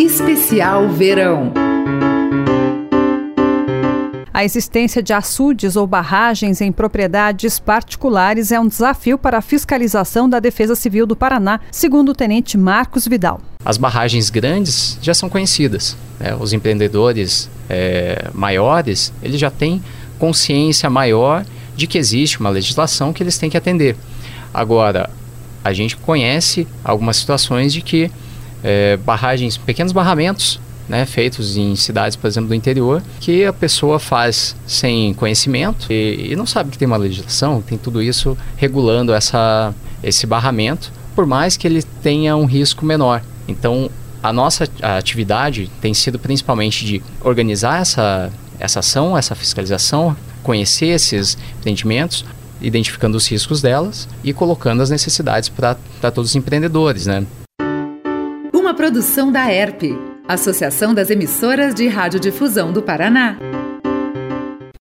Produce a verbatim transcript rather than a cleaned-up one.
Especial Verão. A existência de açudes ou barragens em propriedades particulares é um desafio para a fiscalização da Defesa Civil do Paraná, segundo o tenente Marcos Vidal. As barragens grandes já são conhecidas, né? Os empreendedores é, maiores, eles já têm consciência maior de que existe uma legislação que eles têm que atender. Agora, a gente conhece algumas situações de que é, barragens, pequenos barramentos, né, feitos em cidades, por exemplo, do interior, que a pessoa faz sem conhecimento e, e não sabe que tem uma legislação, tem tudo isso regulando essa, esse barramento, por mais que ele tenha um risco menor. Então, a nossa atividade tem sido principalmente de organizar essa, essa ação, essa fiscalização, conhecer esses empreendimentos, identificando os riscos delas e colocando as necessidades para todos os empreendedores, né? Uma produção da E R P, Associação das Emissoras de Radiodifusão do Paraná.